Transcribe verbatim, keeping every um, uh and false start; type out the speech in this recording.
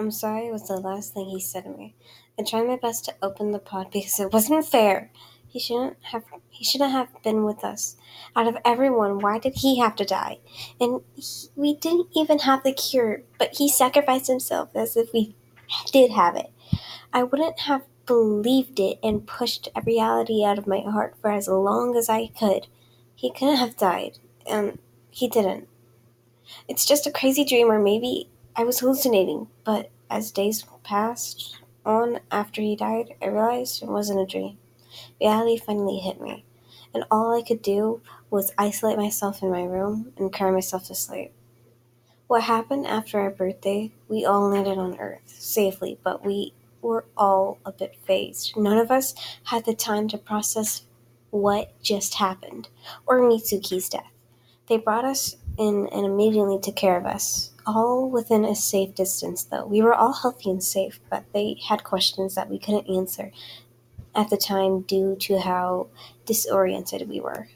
I'm sorry was the last thing he said to me. I tried my best to open the pod because it wasn't fair. He shouldn't have he shouldn't have been with us. Out of everyone, why did he have to die? And he, we didn't even have the cure, but he sacrificed himself as if we did have it. I wouldn't have believed it and pushed reality out of my heart for as long as I could. He couldn't have died, and he didn't. It's just a crazy dream, or maybe I was hallucinating. But as days passed on after he died, I realized it wasn't a dream. Reality finally hit me, and all I could do was isolate myself in my room and cry myself to sleep. What happened after our birthday? We all landed on Earth safely, but we were all a bit phased. None of us had the time to process what just happened, or Mitsuki's death. They brought us in and immediately took care of us, all within a safe distance, though. We were all healthy and safe, but they had questions that we couldn't answer at the time due to how disoriented we were.